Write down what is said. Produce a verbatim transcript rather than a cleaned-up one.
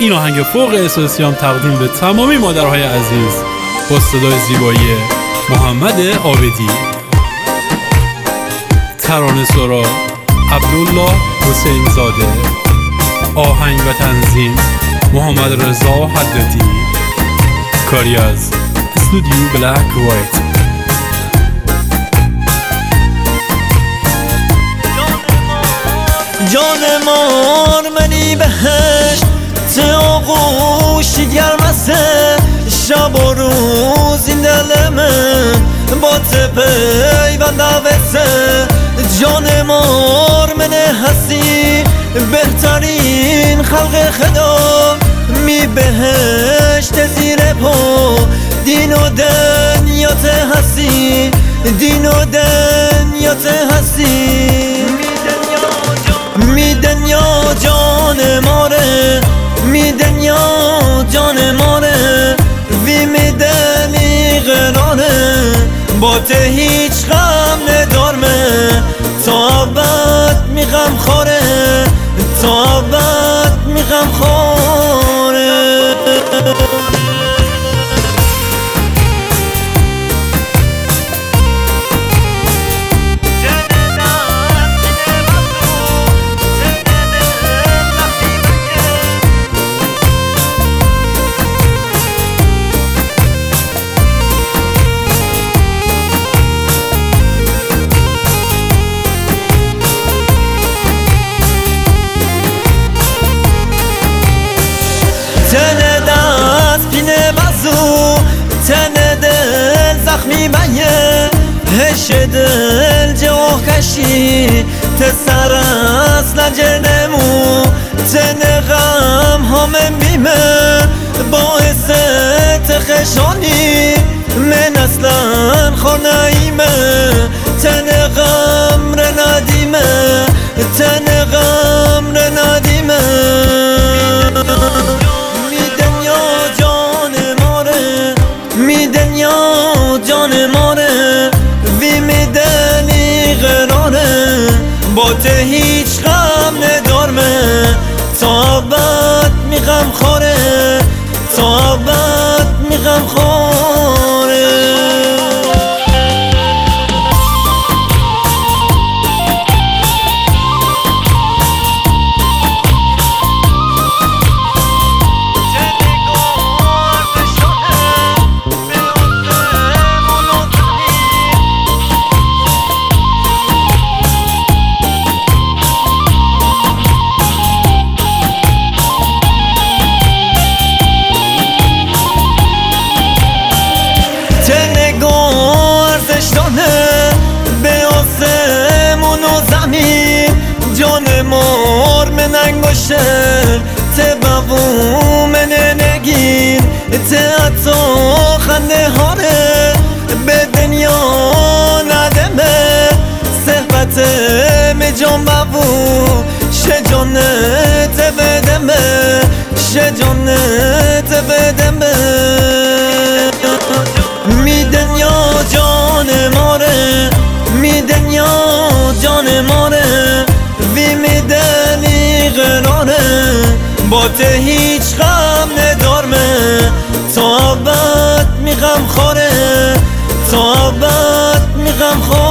این آهنگ فوق احساسیام تقدیم به تمامی مادرهای عزیز با صدای زیبایی محمد عابدی. ترانه سرا عبدالله حسین زاده. آهنگ و تنظیم محمد رضا حدادی. کاری از استودیو بلک وایت. جان مار منی بهشت تو آغوش گرمسه، شب و روز این دل من با ته پیوند آویزه. جان مار منه هستی بهترین خلق خدا، می بهشت زیر پا دین و دنیات هستی، دین و دنیات هستی. می دنیا جان ماره، می دنیا جان ماره، وی می دنی قراره، با ته هیچ غم ندارمه، تا ابد می غم خوره، تا ابد می غم خوره. تن دست پینه بازو، تن دل زخمی بیه، هش دل جوه کشی تسر اصلا جنمو، تن غم همه بیمه باعث تخشانی، من اصلا خونایمه، تن غم رنادیمه، تن غم رنادیمه. می دنیا جان ماره، وی می دنی قراره، با ته هیچ غم ندارمه، تا ابد می غم خوره، تا ابد می غم خوره. به آسمون و زمین جان مار من انگوشه، ته بابو من نگین، ته اتو خنده هاره، به دنیا ندمه صحبت می جان بابو، شه جانت بدمه، شه جانت بدمه. می دنیا جان ماره، می دنیا جان ماره، وی می دنی قراره، با ته هیچ غم ندارمه، تا ابد می غم خوره، تا ابد می غم خوره.